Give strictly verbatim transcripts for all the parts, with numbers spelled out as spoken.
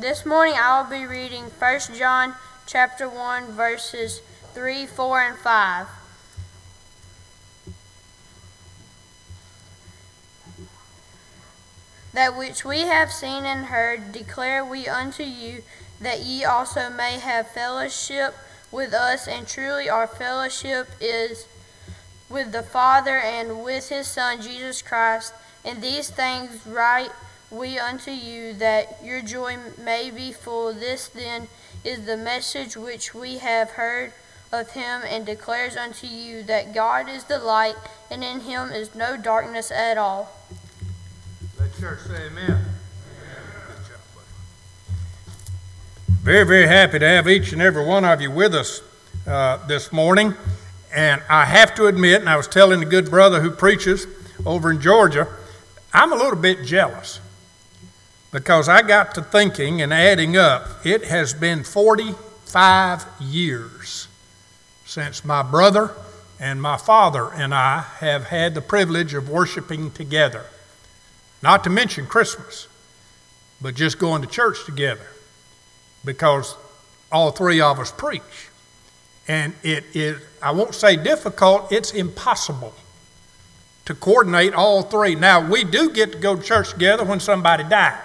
This morning I will be reading First John chapter one, verses three, four, and five. That which we have seen and heard declare we unto you, that ye also may have fellowship with us, and truly our fellowship is with the Father and with his Son Jesus Christ. And these things write we unto you, that your joy may be full. This then is the message which we have heard of him, and declares unto you, that God is the light, and in him is no darkness at all. Let church say amen. Amen. Good job, buddy. Very, very happy to have each and every one of you with us uh, this morning. And I have to admit, and I was telling the good brother who preaches over in Georgia, I'm a little bit jealous, because I got to thinking and adding up, it has been forty-five years since my brother and my father and I have had the privilege of worshiping together. Not to mention Christmas, but just going to church together, because all three of us preach. And it is, I won't say difficult, it's impossible to coordinate all three. Now, we do get to go to church together when somebody dies.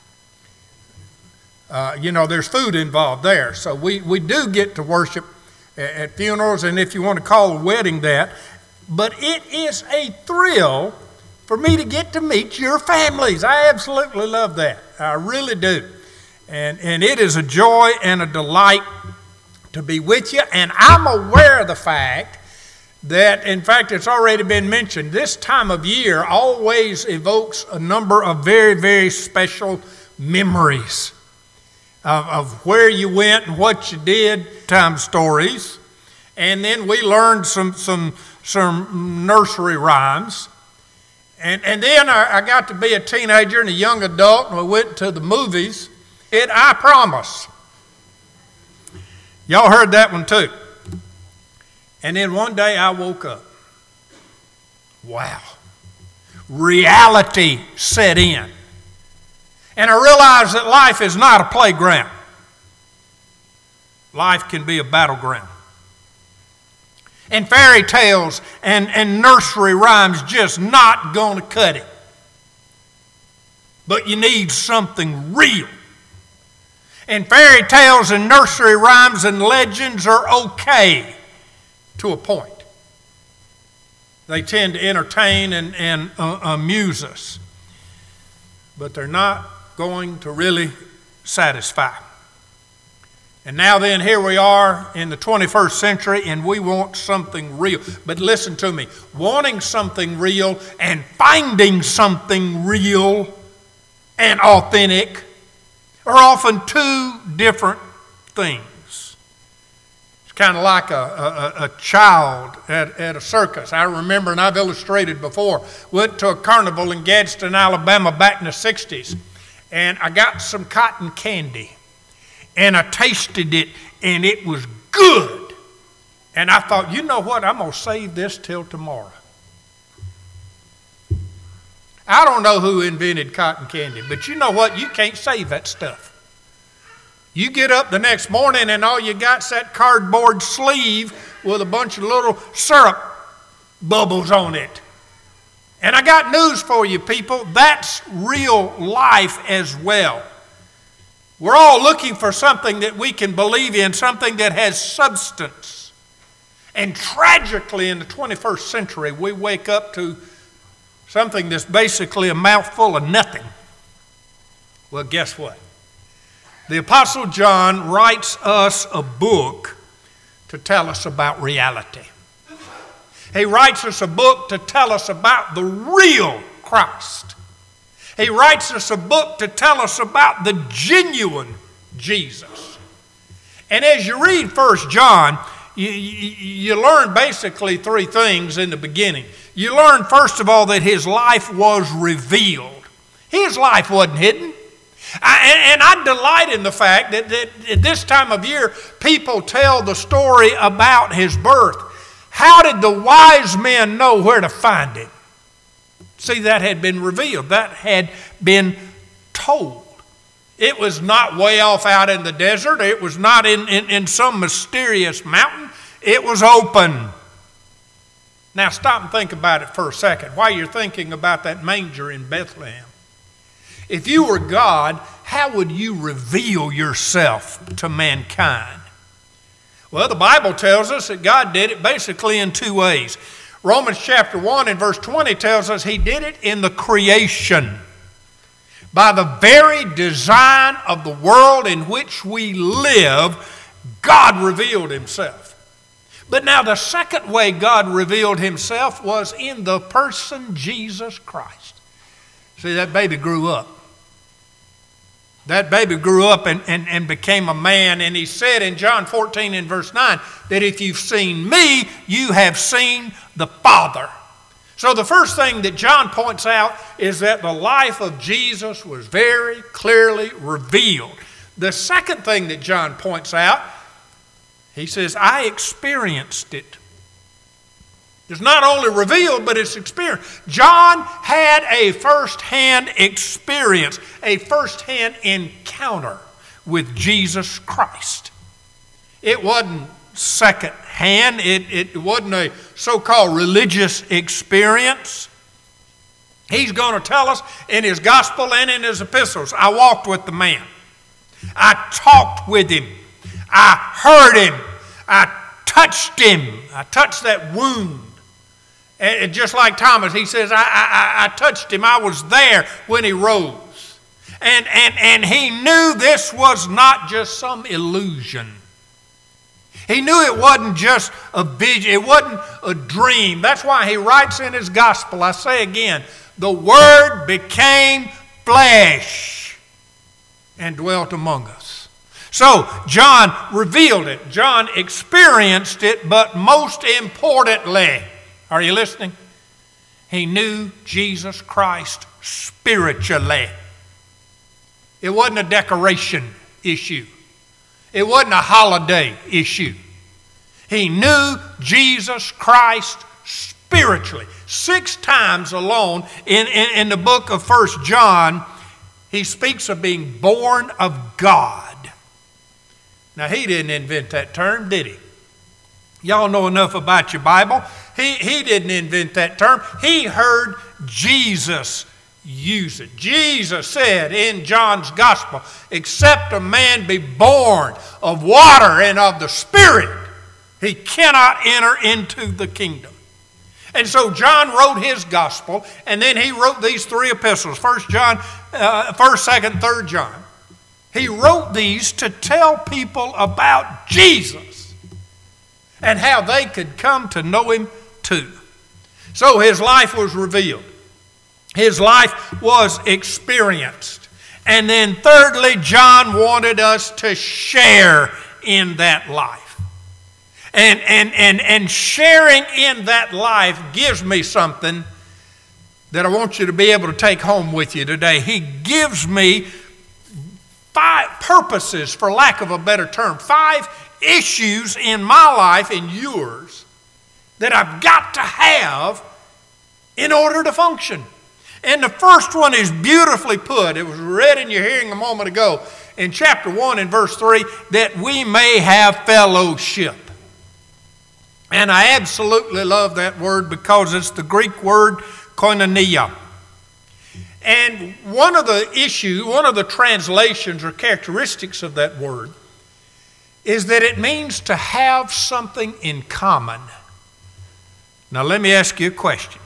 Uh, you know, there's food involved there. So we, we do get to worship at, at funerals, and if you want to call a wedding that. But it is a thrill for me to get to meet your families. I absolutely love that. I really do. And, and it is a joy and a delight to be with you. And I'm aware of the fact that, in fact, it's already been mentioned, this time of year always evokes a number of very, very special memories of, of where you went and what you did, time stories. And then we learned some some some nursery rhymes. And, and then I, I got to be a teenager and a young adult, and we went to the movies. It, I promise. Y'all heard that one too. And then one day I woke up. Wow. Reality set in. And I realized that life is not a playground. Life can be a battleground. And fairy tales and, and nursery rhymes just not going to cut it. But you need something real. And fairy tales and nursery rhymes and legends are okay to a point. They tend to entertain and, and uh, amuse us. But they're not going to really satisfy. And now then, here we are in the twenty-first century, and we want something real. But listen to me, wanting something real and finding something real and authentic are often two different things. It's kind of like a, a, a child at, at a circus. I remember, and I've illustrated before, went to a carnival in Gadsden, Alabama back in the sixties, and I got some cotton candy, and I tasted it, and it was good. And I thought, you know what, I'm going to save this till tomorrow. I don't know who invented cotton candy, but you know what? You can't save that stuff. You get up the next morning and all you got's that cardboard sleeve with a bunch of little syrup bubbles on it. And I got news for you, people. That's real life as well. We're all looking for something that we can believe in, something that has substance. And tragically, in the twenty-first century, we wake up to something that's basically a mouthful of nothing. Well, guess what? The Apostle John writes us a book to tell us about reality. He writes us a book to tell us about the real Christ. He writes us a book to tell us about the genuine Jesus. And as you read First John, you, you, you learn basically three things in the beginning. You learn, first of all, that his life was revealed. His life wasn't hidden. I, and I delight in the fact that, that at this time of year, people tell the story about his birth. How did the wise men know where to find it? See, that had been revealed. That had been told. It was not way off out in the desert. It was not in, in, in some mysterious mountain. It was open. Now stop and think about it for a second while you're thinking about that manger in Bethlehem. If you were God, how would you reveal yourself to mankind? Well, the Bible tells us that God did it basically in two ways. Romans chapter one and verse twenty tells us he did it in the creation. By the very design of the world in which we live, God revealed himself. But now the second way God revealed himself was in the person Jesus Christ. See, that baby grew up. That baby grew up and, and, and became a man, and he said in John fourteen and verse nine that if you've seen me, you have seen the Father. So the first thing that John points out is that the life of Jesus was very clearly revealed. The second thing that John points out, he says, I experienced it. It's not only revealed, but it's experienced. John had a first-hand experience, a first-hand encounter with Jesus Christ. It wasn't second-hand. It, it wasn't a so-called religious experience. He's going to tell us in his gospel and in his epistles, I walked with the man. I talked with him. I heard him. I touched him. I touched that wound. And just like Thomas, he says, I, I, I touched him. I was there when he rose. And, and, and he knew this was not just some illusion. He knew it wasn't just a vision. It wasn't a dream. That's why he writes in his gospel, I say again, the Word became flesh and dwelt among us. So John revealed it. John experienced it, but most importantly, are you listening? He knew Jesus Christ spiritually. It wasn't a decoration issue. It wasn't a holiday issue. He knew Jesus Christ spiritually. Six times alone in, in, in the book of First John, he speaks of being born of God. Now, he didn't invent that term, did he? Y'all know enough about your Bible. He, he didn't invent that term. He heard Jesus use it. Jesus said in John's gospel, except a man be born of water and of the Spirit, he cannot enter into the kingdom. And so John wrote his gospel, and then he wrote these three epistles, First John, uh, First, Second, Third John. He wrote these to tell people about Jesus and how they could come to know him too. So his life was revealed. His life was experienced. And then thirdly, John wanted us to share in that life. And, and, and, and sharing in that life gives me something that I want you to be able to take home with you today. He gives me five purposes, for lack of a better term, five issues in my life and yours that I've got to have in order to function. And the first one is beautifully put. It was read in your hearing a moment ago in chapter one and verse three, that we may have fellowship. And I absolutely love that word because it's the Greek word koinonia. And one of the issue, one of the translations or characteristics of that word is that it means to have something in common. Now let me ask you a question.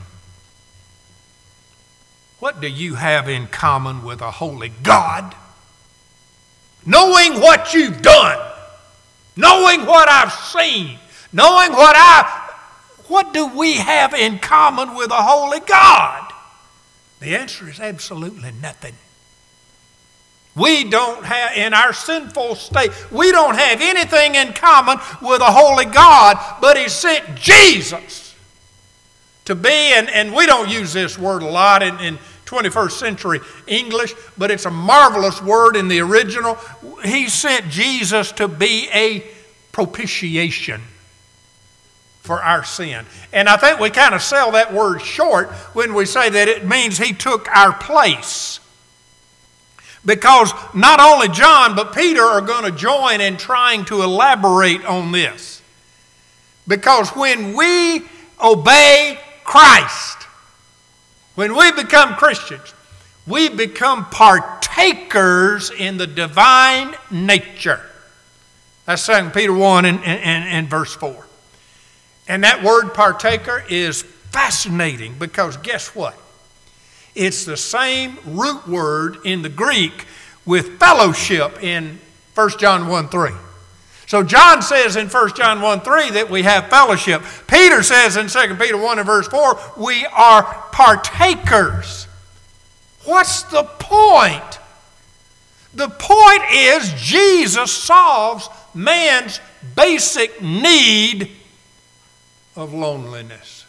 What do you have in common with a holy God? Knowing what you've done, knowing what I've seen, knowing what I, what do we have in common with a holy God? The answer is absolutely nothing. We don't have, in our sinful state, we don't have anything in common with a holy God, but he sent Jesus to be, and, and we don't use this word a lot in, in twenty-first century English, but it's a marvelous word in the original. He sent Jesus to be a propitiation for our sin. And I think we kind of sell that word short when we say that it means he took our place. Because not only John, but Peter are going to join in trying to elaborate on this. Because when we obey Christ, when we become Christians, we become partakers in the divine nature. That's Second Peter one and, and, and verse four. And that word partaker is fascinating because guess what? It's the same root word in the Greek with fellowship in First John one three. So John says in First John one three that we have fellowship. Peter says in Second Peter one and verse four, we are partakers. What's the point? The point is Jesus solves man's basic need of loneliness.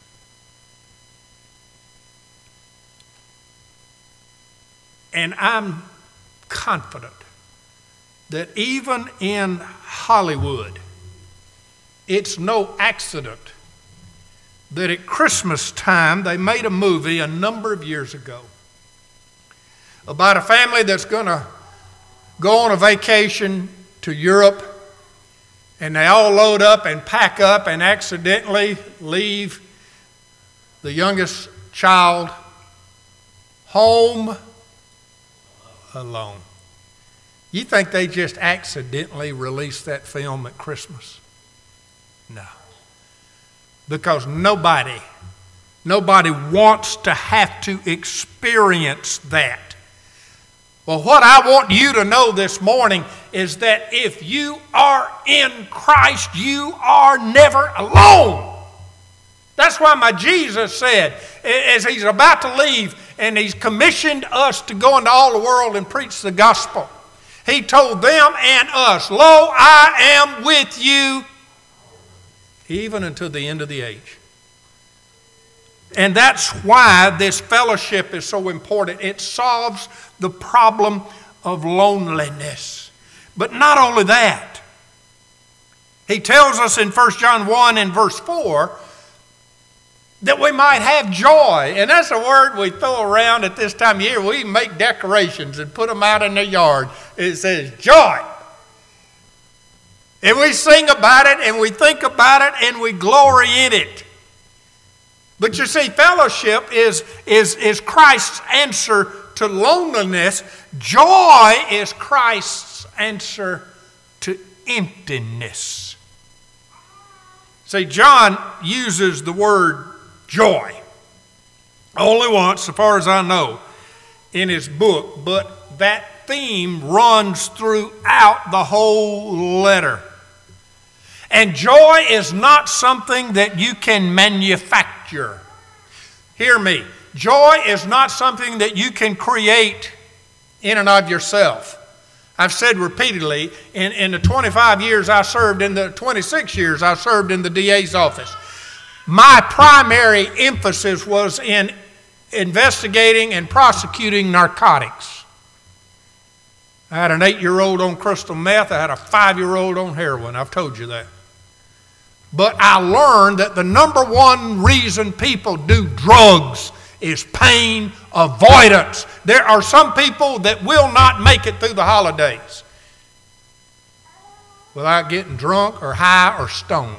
And I'm confident that even in Hollywood, it's no accident that at Christmas time they made a movie a number of years ago about a family that's going to go on a vacation to Europe, and they all load up and pack up and accidentally leave the youngest child home alone. You think they just accidentally released that film at Christmas? No. Because nobody, nobody wants to have to experience that. Well, what I want you to know this morning is that if you are in Christ, you are never alone. That's why my Jesus said, as he's about to leave, and he's commissioned us to go into all the world and preach the gospel. He told them and us, lo, I am with you even until the end of the age. And that's why this fellowship is so important. It solves the problem of loneliness. But not only that, he tells us in First John one and verse four that we might have joy. And that's a word we throw around at this time of year. We make decorations and put them out in the yard. It says joy. And we sing about it and we think about it and we glory in it. But you see, fellowship is, is, is Christ's answer to loneliness. Joy is Christ's answer to emptiness. See, John uses the word joy only once, so far as I know, in his book, but that theme runs throughout the whole letter. And joy is not something that you can manufacture. Hear me. Joy is not something that you can create in and of yourself. I've said repeatedly, in, in the twenty-five years I served, in the twenty-six years I served in the D A's office, my primary emphasis was in investigating and prosecuting narcotics. I had an eight-year-old on crystal meth. I had a five-year-old on heroin. I've told you that. But I learned that the number one reason people do drugs is pain avoidance. There are some people that will not make it through the holidays without getting drunk or high or stoned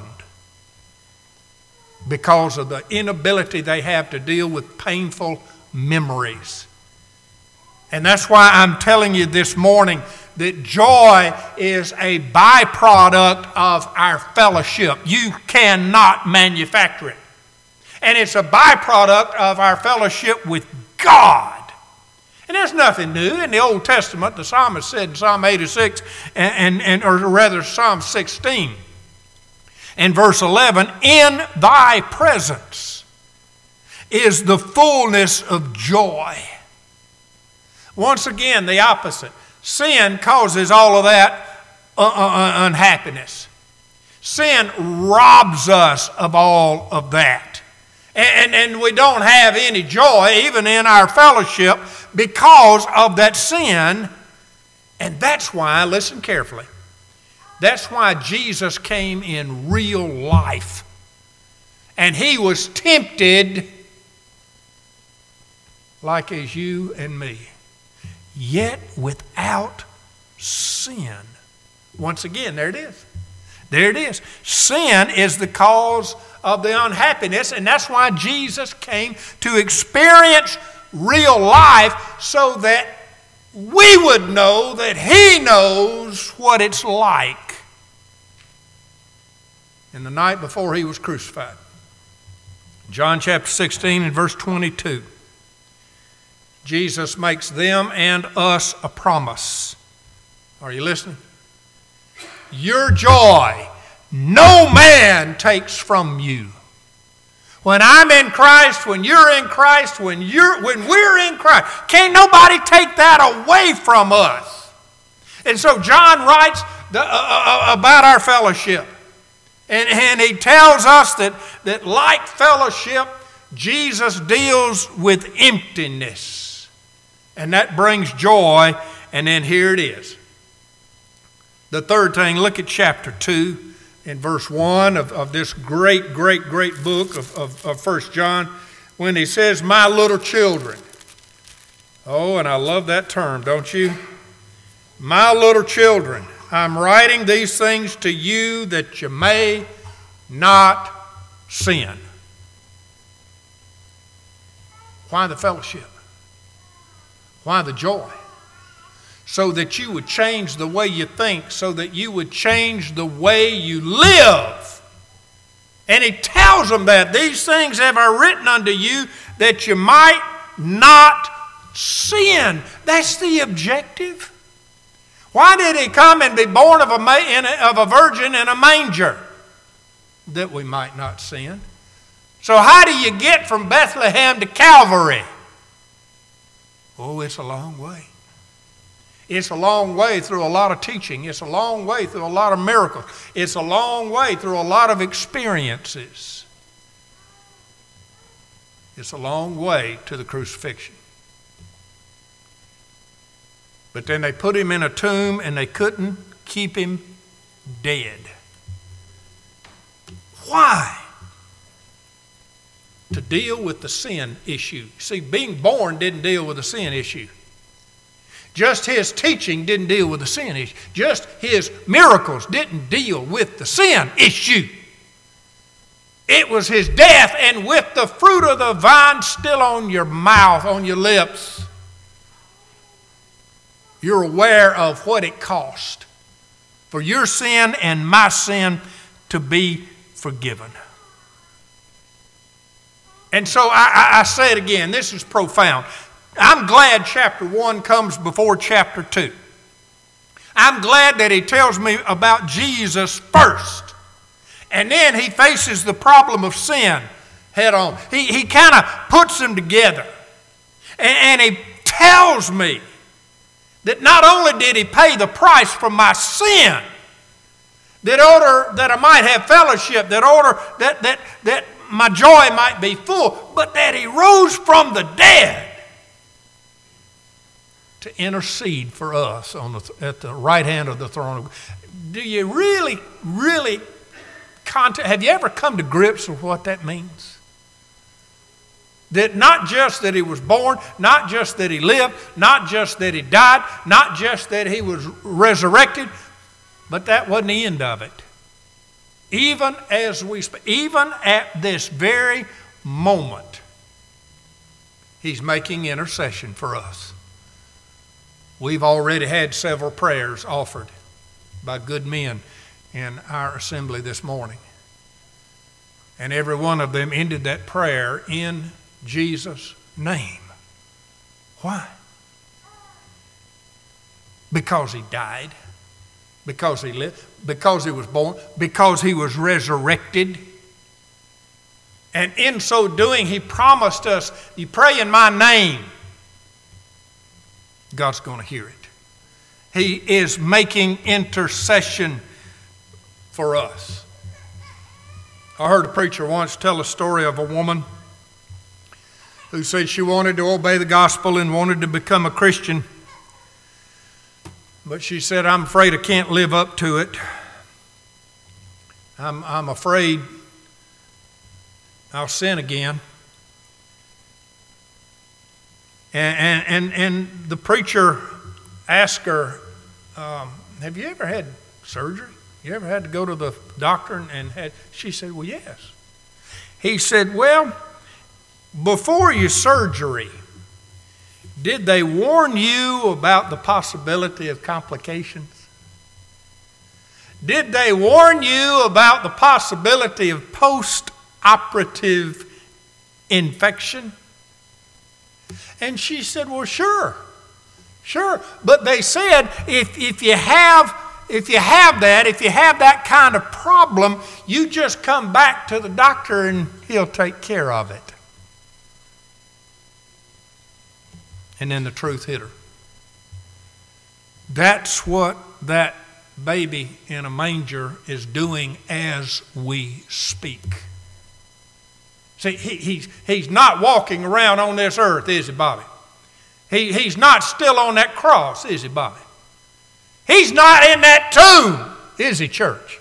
because of the inability they have to deal with painful memories. And that's why I'm telling you this morning that joy is a byproduct of our fellowship. You cannot manufacture it. And it's a byproduct of our fellowship with God. And there's nothing new. In the Old Testament, the psalmist said in Psalm eighty-six, and, and, and or rather Psalm sixteen, and verse eleven, in thy presence is the fullness of joy. Once again, the opposite. Sin causes all of that uh, uh, unhappiness. Sin robs us of all of that. And, and, and we don't have any joy even in our fellowship because of that sin. And that's why, listen carefully, that's why Jesus came in real life. And he was tempted like as you and me. yet without sin. Once again, there it is. There it is. Sin is the cause of the unhappiness, and that's why Jesus came to experience real life so that we would know that He knows what it's like. In the night before He was crucified, John chapter sixteen and verse twenty-two, Jesus makes them and us a promise. Are you listening? Your joy no man takes from you. When I'm in Christ, when you're in Christ, when you're when we're in Christ, can't nobody take that away from us. And so John writes the, uh, uh, about our fellowship. And, and he tells us that, that like fellowship, Jesus deals with emptiness. And that brings joy. And then here it is. The third thing, look at chapter two in verse one of, of this great, great, great book of, of, of First John, when he says, my little children. Oh, and I love that term, don't you? My little children, I'm writing these things to you that you may not sin. Why the fellowship? Why the joy? So that you would change the way you think, so that you would change the way you live. And he tells them that these things have I written unto you that you might not sin. That's the objective. Why did he come and be born of a, ma- in a, of a virgin in a manger? That we might not sin. So how do you get from Bethlehem to Calvary? Oh, it's a long way. It's a long way through a lot of teaching. It's a long way through a lot of miracles. It's a long way through a lot of experiences. It's a long way to the crucifixion. But then they put him in a tomb and they couldn't keep him dead. Why? To deal with the sin issue. See, being born didn't deal with the sin issue. Just his teaching didn't deal with the sin issue. Just his miracles didn't deal with the sin issue. It was his death, and with the fruit of the vine still on your mouth, on your lips, you're aware of what it cost for your sin and my sin to be forgiven. And so I, I, I say it again, this is profound. I'm glad chapter one comes before chapter two. I'm glad that he tells me about Jesus first. And then he faces the problem of sin head on. He, he kind of puts them together. And, and he tells me that not only did he pay the price for my sin, that order that I might have fellowship, that order that, that, that my joy might be full, but that he rose from the dead to intercede for us on the, at the right hand of the throne. Do you really, really, contact, have you ever come to grips with what that means? That not just that he was born, not just that he lived, not just that he died, not just that he was resurrected, but that wasn't the end of it. Even as we, even at this very moment, he's making intercession for us. We've already had several prayers offered by good men in our assembly this morning. And every one of them ended that prayer in Jesus' name. Why? Because he died, because he lived, because he was born, because he was resurrected. And in so doing, he promised us, you pray in my name, God's going to hear it. He is making intercession for us. I heard a preacher once tell a story of a woman who said she wanted to obey the gospel and wanted to become a Christian. But she said, I'm afraid I can't live up to it. I'm, I'm afraid I'll sin again. And, and, and the preacher asked her, um, have you ever had surgery? You ever had to go to the doctor and, and had, she said, well, yes. He said, well, before your surgery, did they warn you about the possibility of complications? Did they warn you about the possibility of post-operative infection? And she said, well, sure, sure. But they said, if, if you have if you have that, if you have that kind of problem, you just come back to the doctor and he'll take care of it. And then the truth hit her. That's what that baby in a manger is doing as we speak. See, he, he's, he's not walking around on this earth, is he, Bobby? He, he's not still on that cross, is he, Bobby? He's not in that tomb, is he, church?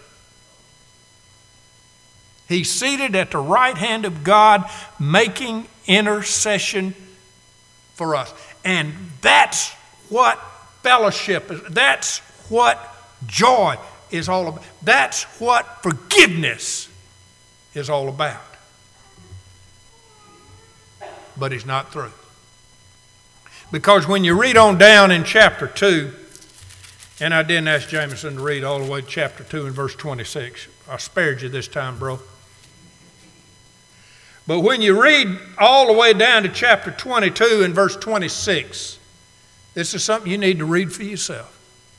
He's seated at the right hand of God, making intercession for us. And that's what fellowship is. That's what joy is all about. That's what forgiveness is all about. But he's not through. Because when you read on down in chapter two, and I didn't ask Jameson to read all the way to chapter two and verse twenty-six. I spared you this time, bro. But when you read all the way down to chapter twenty-two and verse twenty-six, this is something you need to read for yourself.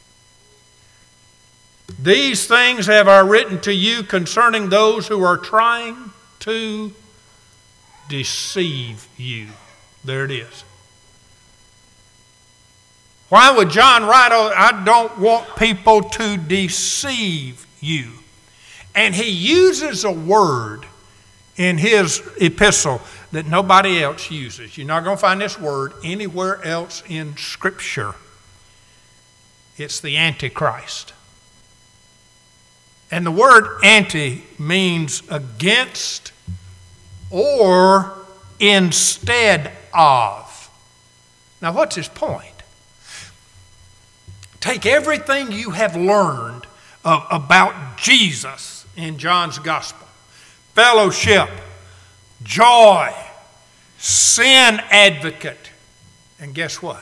These things have I written to you concerning those who are trying to deceive you. There it is. Why would John write, oh, I don't want people to deceive you? And he uses a word in his epistle that nobody else uses. You're not going to find this word anywhere else in Scripture. It's the Antichrist. And the word anti means against or instead of. Now, what's his point? Take everything you have learned of, about Jesus in John's gospel. Fellowship, joy, sin advocate. And guess what?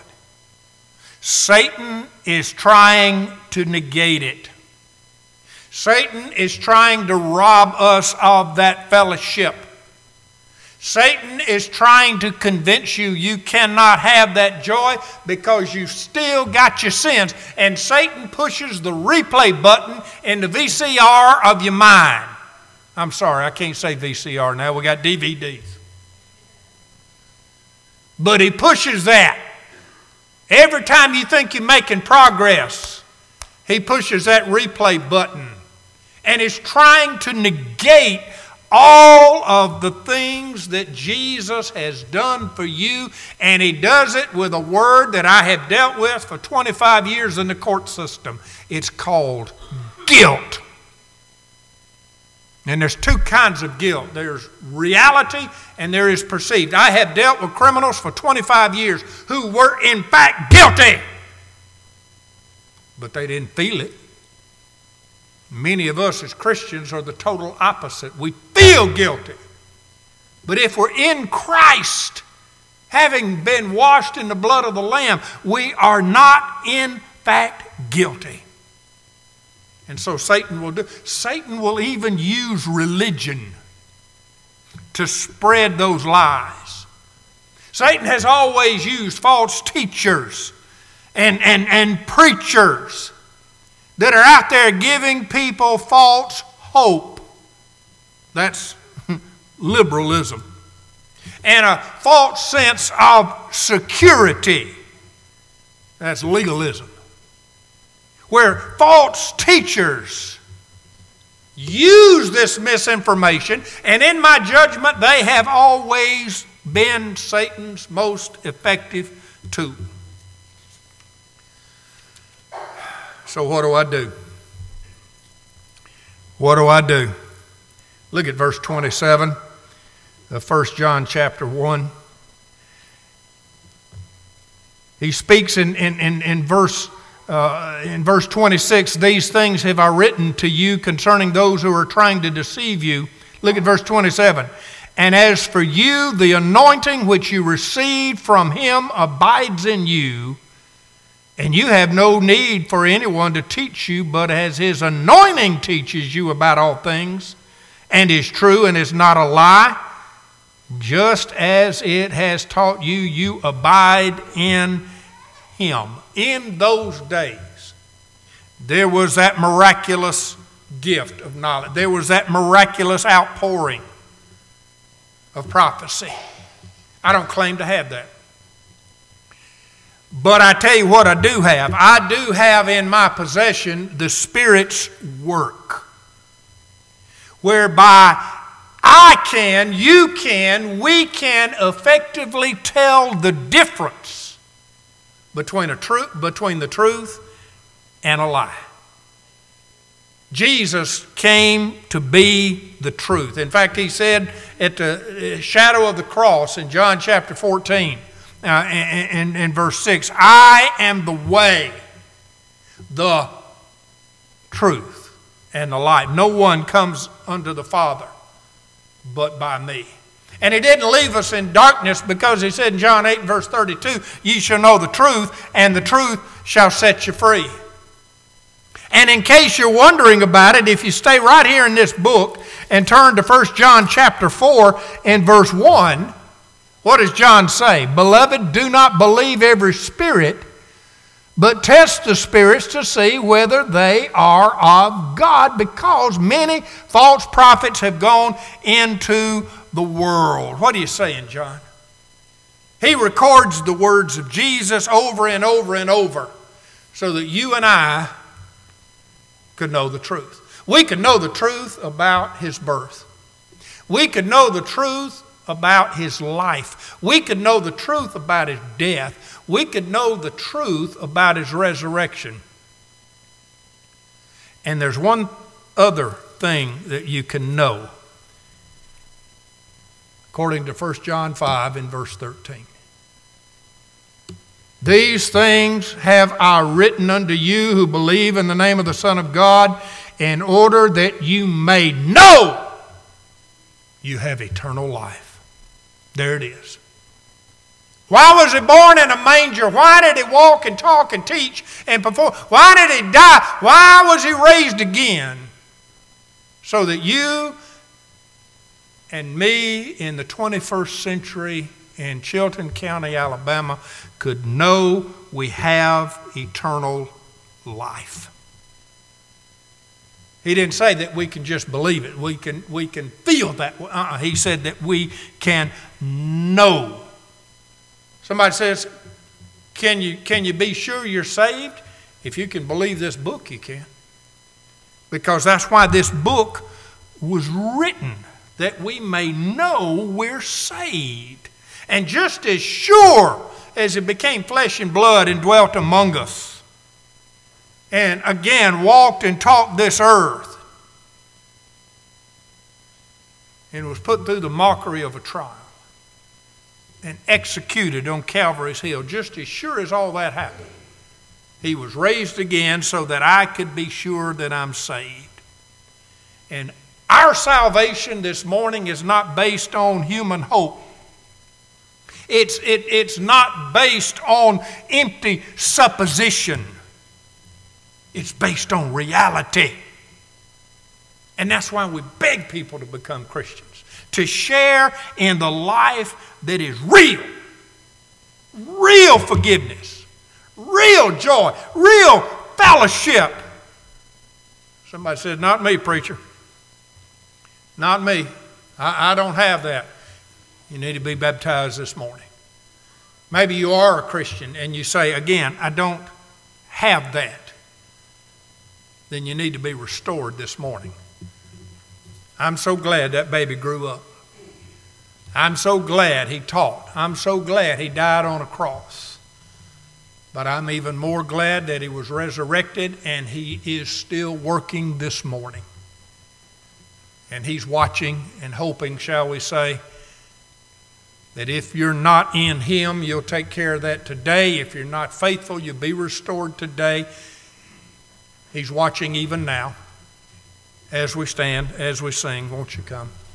Satan is trying to negate it. Satan is trying to rob us of that fellowship. Satan is trying to convince you you cannot have that joy because you've still got your sins. And Satan pushes the replay button in the V C R of your mind. I'm sorry, I can't say V C R now. We got D V Ds. But he pushes that. Every time you think you're making progress, he pushes that replay button. And is trying to negate all of the things that Jesus has done for you, and he does it with a word that I have dealt with for twenty-five years in the court system. It's called guilt. And there's two kinds of guilt. There's reality and there is perceived. I have dealt with criminals for twenty-five years who were in fact guilty, but they didn't feel it. Many of us as Christians are the total opposite. We feel guilty. But if we're in Christ, having been washed in the blood of the Lamb, we are not in fact guilty. And so Satan will do, Satan will even use religion to spread those lies. Satan has always used false teachers and, and, and preachers that are out there giving people false hope. That's liberalism. And a false sense of security. That's legalism. Where false teachers use this misinformation, and in my judgment, they have always been Satan's most effective tool. So what do I do? What do I do? Look at verse twenty-seven of First John chapter one. He speaks in, in, in, in verse uh, in verse twenty-six, these things have I written to you concerning those who are trying to deceive you. Look at verse twenty-seven. And as for you, the anointing which you received from him abides in you, and you have no need for anyone to teach you, but as his anointing teaches you about all things, and is true and is not a lie, just as it has taught you, you abide in him. In those days, there was that miraculous gift of knowledge. There was that miraculous outpouring of prophecy. I don't claim to have that. But I tell you what I do have. I do have in my possession the Spirit's work, whereby I can, you can, we can effectively tell the difference between a truth, between the truth and a lie. Jesus came to be the truth. In fact, he said at the shadow of the cross in John chapter fourteen, uh, in, in verse six, I am the way, the truth, and the life. No one comes unto the Father but by me. And he didn't leave us in darkness, because he said in John eight verse thirty-two, ye shall know the truth, and the truth shall set you free. And in case you're wondering about it, if you stay right here in this book and turn to First John chapter four and verse one, what does John say? Beloved, do not believe every spirit, but test the spirits to see whether they are of God, because many false prophets have gone into the world. What are you saying, John? He records the words of Jesus over and over and over so that you and I could know the truth. We could know the truth about his birth. We could know the truth about his life. We could know the truth about his death. We could know the truth about his resurrection. And there's one other thing that you can know, according to First John five in verse thirteen. These things have I written unto you who believe in the name of the Son of God, in order that you may know you have eternal life. There it is. Why was he born in a manger? Why did he walk and talk and teach and perform? Why did he die? Why was he raised again? So that you and me in the twenty-first century in Chilton County, Alabama, could know we have eternal life. He didn't say that we can just believe it. We can, we can feel that. Uh-uh. He said that we can know. Somebody says, can you, can you be sure you're saved? If you can believe this book, you can. Because that's why this book was written, that we may know we're saved. And just as sure as it became flesh and blood and dwelt among us, and again walked and talked this earth, and was put through the mockery of a trial, and executed on Calvary's hill, just as sure as all that happened, he was raised again so that I could be sure that I'm saved. And our salvation this morning is not based on human hope. It's, it, it's not based on empty supposition. It's based on reality. And that's why we beg people to become Christians, to share in the life that is real. Real forgiveness, real joy, real fellowship. Somebody said, not me, preacher. Not me. I, I don't have that. You need to be baptized this morning. Maybe you are a Christian and you say, again, I don't have that. Then you need to be restored this morning. I'm so glad that baby grew up. I'm so glad he taught. I'm so glad he died on a cross. But I'm even more glad that he was resurrected and he is still working this morning. And he's watching and hoping, shall we say, that if you're not in Him, you'll take care of that today. If you're not faithful, you'll be restored today. He's watching even now as we stand, as we sing. Won't you come?